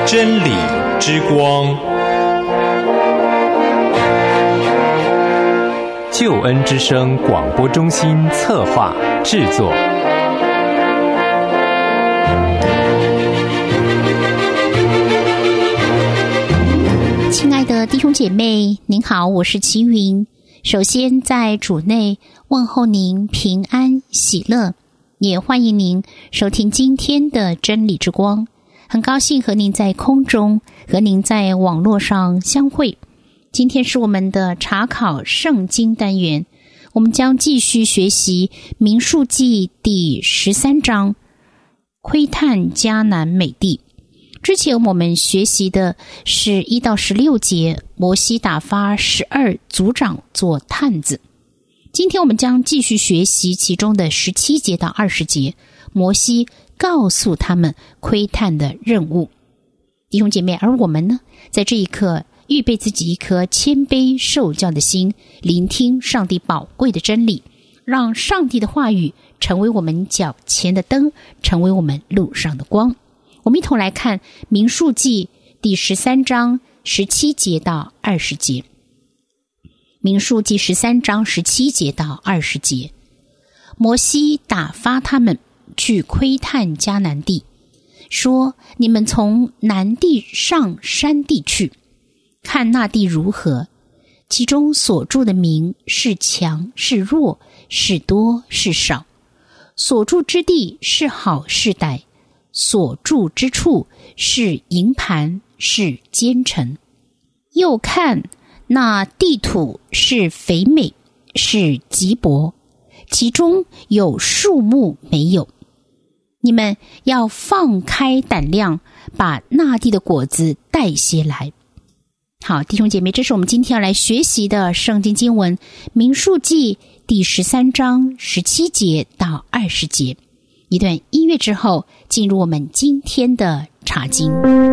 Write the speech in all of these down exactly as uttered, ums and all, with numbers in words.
真理之光，救恩之声广播中心策划制作。 亲爱的弟兄姐妹，您好，我是齐云。首先在主内问候您平安喜乐，也欢迎您收听今天的真理之光。很高兴和您在空中，和您在网络上相会。今天是我们的查考圣经单元，我们将继续学习民数记第十三章，窥探迦南美地。之前我们学习的是一到十六节，摩西打发十二族长做探子。今天我们将继续学习其中的十七节到二十节，摩西告诉他们窥探的任务。弟兄姐妹，而我们呢，在这一刻预备自己一颗谦卑受教的心，聆听上帝宝贵的真理，让上帝的话语成为我们脚前的灯，成为我们路上的光。我们一同来看民数记第十三章十七节到二十节。民数记十三章十七节到二十节，摩西打发他们去窥探迦南地，说：你们从南地上山地去，看那地如何，其中所住的民是强是弱，是多是少，所住之地是好是歹，所住之处是营盘是坚城。又看那地土是肥美是瘠薄，其中有树木没有。你们要放开胆量，把那地的果子带些来。好，弟兄姐妹，这是我们今天要来学习的圣经经文，民数记第十三章十七节到二十节。一段音乐之后，进入我们今天的查经。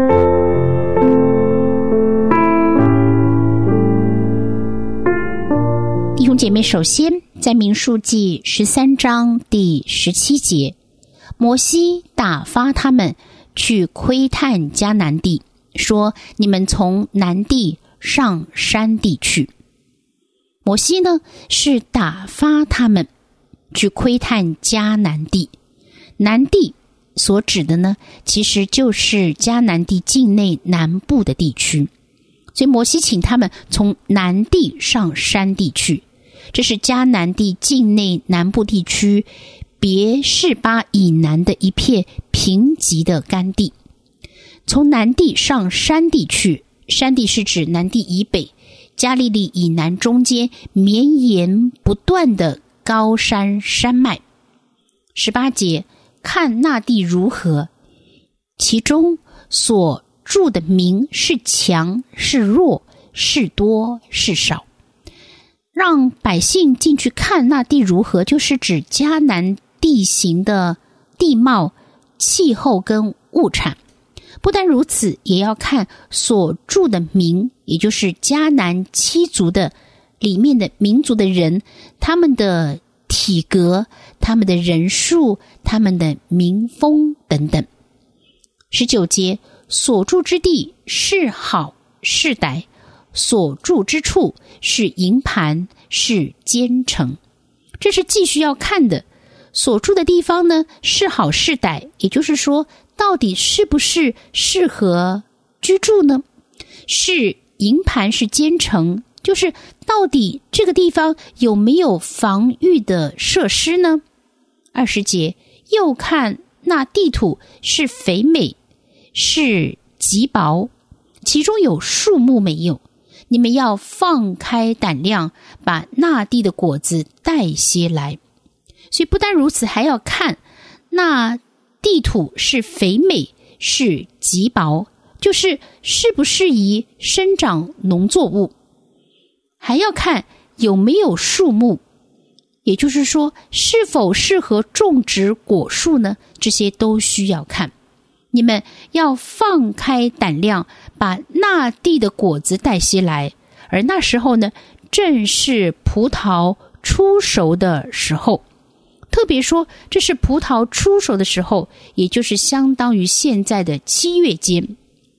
弟兄姐妹，首先在民数记十三章第十七节，摩西打发他们去窥探迦南地，说：你们从南地上山地去。摩西呢，是打发他们去窥探迦南地。南地所指的呢，其实就是迦南地境内南部的地区，所以摩西请他们从南地上山地去。这是迦南地境内南部地区别是巴以南的一片贫瘠的干地。从南地上山地去，山地是指南地以北、加利利以南中间绵延不断的高山山脉。十八节，看那地如何，其中所住的民是强是弱，是多是少。让百姓进去看那地如何，就是指迦南地形的地貌、气候跟物产。不但如此，也要看所住的民，也就是迦南七族的里面的民族的人，他们的体格、他们的人数、他们的民风等等。十九节，所住之地是好是歹，所住之处是营盘是坚城。这是继续要看的。所住的地方呢，是好是歹，也就是说到底是不是适合居住呢？是营盘是坚城，就是到底这个地方有没有防御的设施呢？二十节，又看那地土是肥美是瘠薄，其中有树木没有。你们要放开胆量，把那地的果子带些来。所以不单如此，还要看那地土是肥美是瘠薄，就是适不适宜生长农作物。还要看有没有树木，也就是说是否适合种植果树呢？这些都需要看。你们要放开胆量，把那地的果子带些来。而那时候呢，正是葡萄出熟的时候。特别说这是葡萄出熟的时候，也就是相当于现在的七月间。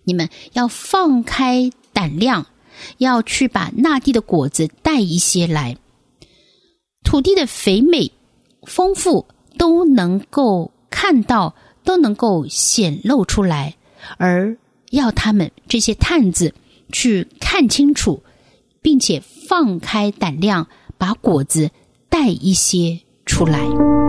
你们要放开胆量，要去把那地的果子带一些来。土地的肥美、丰富都能够看到，都能够显露出来，而要他们这些探子去看清楚，并且放开胆量，把果子带一些出来。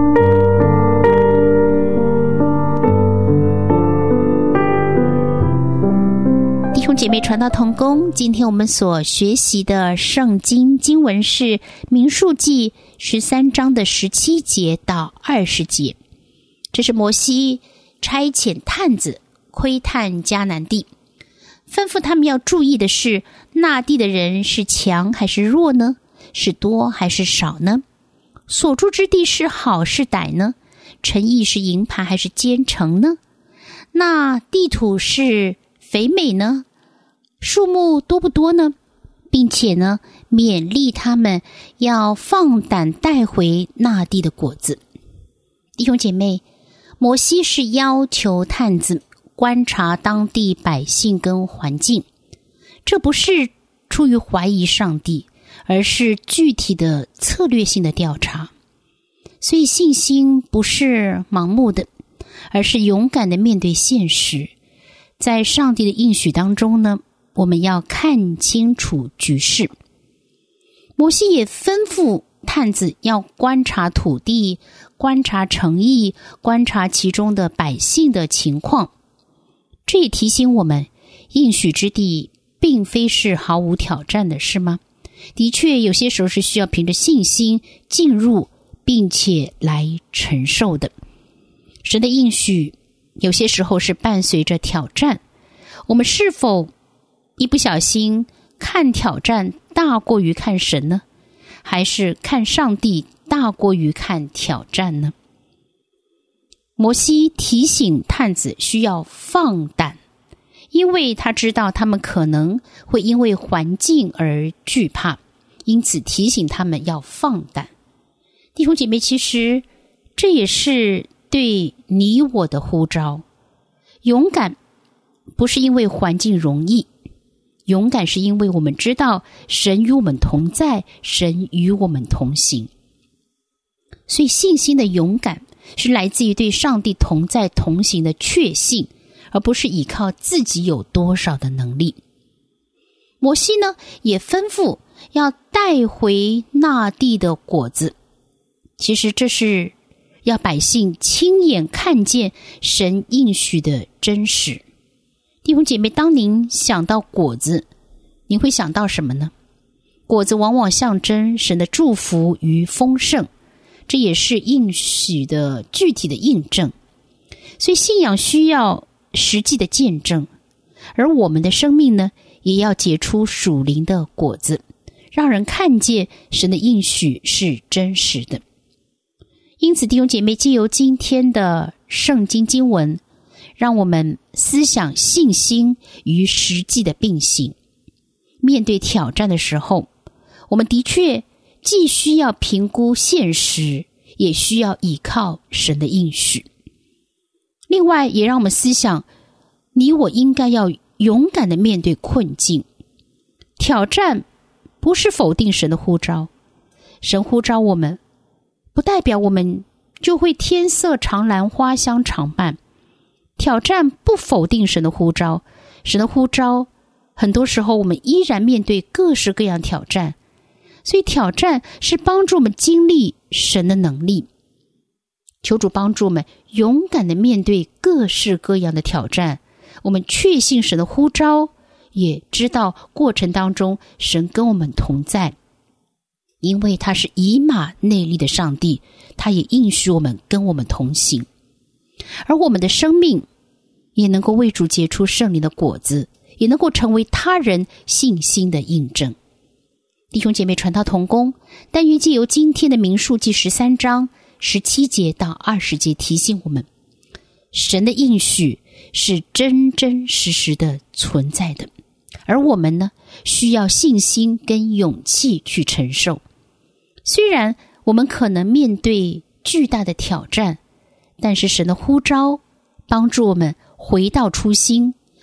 弟兄姐妹传道同工，今天我们所学习的圣经经文是民数记十三章的十七节到二十节。这是摩西差遣探子窥探迦南地，吩咐他们要注意的是，那地的人是强还是弱呢？是多还是少呢？所住之地是好是歹呢？城邑是营盘还是坚城呢？那地土是肥美呢？树木多不多呢？并且呢，勉励他们要放胆带回那地的果子。弟兄姐妹，摩西是要求探子观察当地百姓跟环境，这不是出于怀疑上帝，而是具体的策略性的调查。所以信心不是盲目的，而是勇敢的面对现实。在上帝的应许当中呢，我们要看清楚局势。摩西也吩咐探子要观察土地，观察城邑，观察其中的百姓的情况。这也提醒我们，应许之地并非是毫无挑战的，是吗？的确，有些时候是需要凭着信心进入，并且来承受的。神的应许有些时候是伴随着挑战，我们是否一不小心看挑战大过于看神呢？还是看上帝大过于看挑战呢？摩西提醒探子需要放胆，因为他知道他们可能会因为环境而惧怕，因此提醒他们要放胆。弟兄姐妹，其实这也是对你我的呼召。勇敢不是因为环境容易，勇敢是因为我们知道神与我们同在，神与我们同行。所以信心的勇敢是来自于对上帝同在同行的确信，而不是依靠自己有多少的能力。摩西呢，也吩咐要带回那地的果子，其实这是要百姓亲眼看见神应许的真实。弟兄姐妹，当您想到果子，您会想到什么呢？果子往往象征神的祝福与丰盛，这也是应许的具体的印证。所以信仰需要实际的见证，而我们的生命呢，也要结出属灵的果子，让人看见神的应许是真实的。因此弟兄姐妹，藉由今天的圣经经文，让我们思想信心与实际的并行。面对挑战的时候，我们的确既需要评估现实，也需要依靠神的应许。另外也让我们思想，你我应该要勇敢地面对困境。挑战不是否定神的呼召，神呼召我们，不代表我们就会天色常蓝花香常伴。挑战不否定神的呼召，神的呼召很多时候我们依然面对各式各样挑战，所以挑战是帮助我们经历神的能力。求主帮助我们勇敢地面对各式各样的挑战，我们确信神的呼召，也知道过程当中神跟我们同在，因为他是以马内利的上帝，他也应许我们跟我们同行，而我们的生命也能够为主结出圣灵的果子，也能够成为他人信心的印证。弟兄姐妹传道同工，但愿藉由今天的民数记十三章十七节到二十节提醒我们，神的应许是真真实实的存在的，而我们呢，需要信心跟勇气去承受。虽然我们可能面对巨大的挑战，但是神的呼召帮助我们回到初心，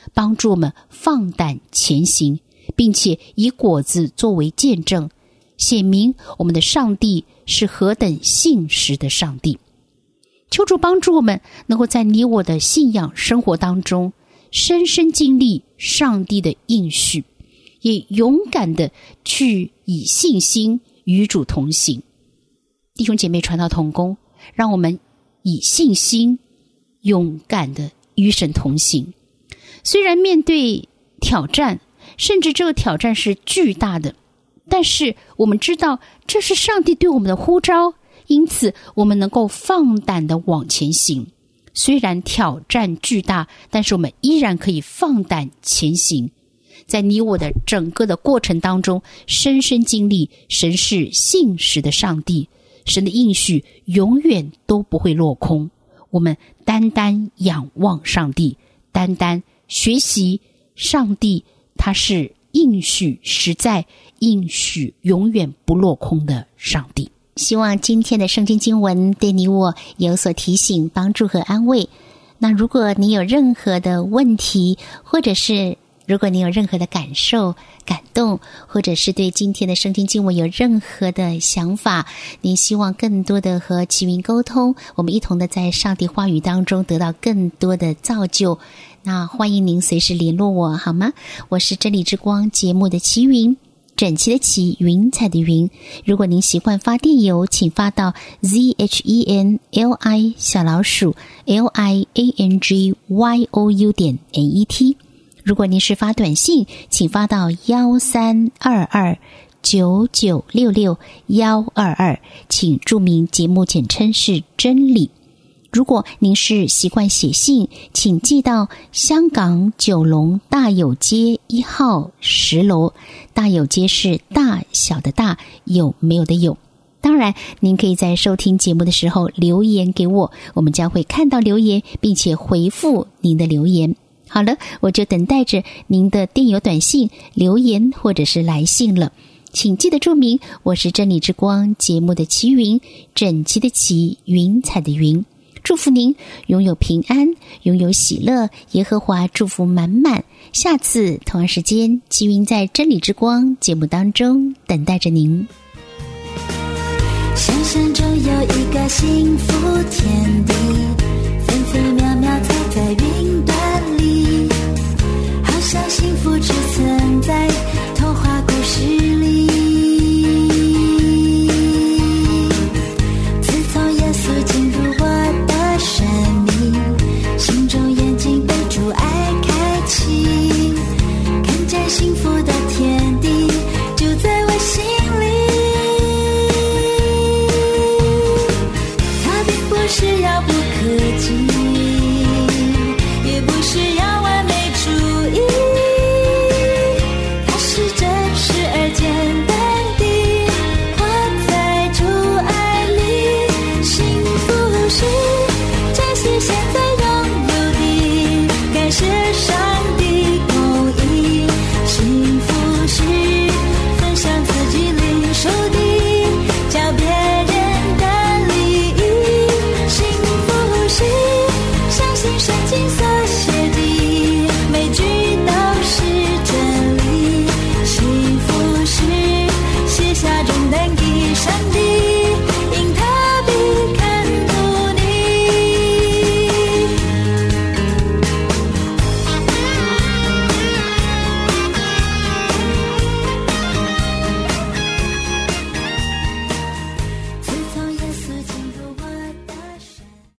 帮助我们放胆前行，并且以果子作为见证，显明我们的上帝是何等信实的上帝。求主帮助我们能够在你我的信仰生活当中深深经历上帝的应许，也勇敢的去以信心与主同行。弟兄姐妹，传道同工，让我们以信心勇敢的与神同行。虽然面对挑战，甚至这个挑战是巨大的，但是我们知道这是上帝对我们的呼召，因此我们能够放胆的往前行。虽然挑战巨大，但是我们依然可以放胆前行。在你我的整个的过程当中，深深经历神是信实的上帝，神的应许永远都不会落空。我们单单仰望上帝，单单学习上帝，他是应许实在，应许永远不落空的上帝。希望今天的圣经经文对你我有所提醒、帮助和安慰。那如果你有任何的问题，或者是如果你有任何的感受、感动，或者是对今天的圣经经文有任何的想法，您希望更多的和齐云沟通，我们一同的在上帝话语当中得到更多的造就，那欢迎您随时联络我，好吗？我是真理之光节目的齐云，整齐的齐，云彩的云。如果您习惯发电邮，请发到 z h e n l i 小老鼠 l i a n g y o u 点 n e t。如果您是发短信，请发到幺三二二九九六六幺二二，请注明节目简称是真理。如果您是习惯写信，请寄到香港九龙大有街一号十楼，大有街是大小的大，有没有的有。当然您可以在收听节目的时候留言给我，我们将会看到留言并且回复您的留言。好了，我就等待着您的电邮、短信、留言或者是来信了。请记得注明，我是真理之光节目的齐云，整齐的齐，云彩的云。祝福您拥有平安，拥有喜乐，耶和华祝福满满。下次同样时间，齐云在真理之光节目当中等待着您。 想象中有一个幸福天地，分分秒秒踩在云端里，好像幸福只存在童话故事里。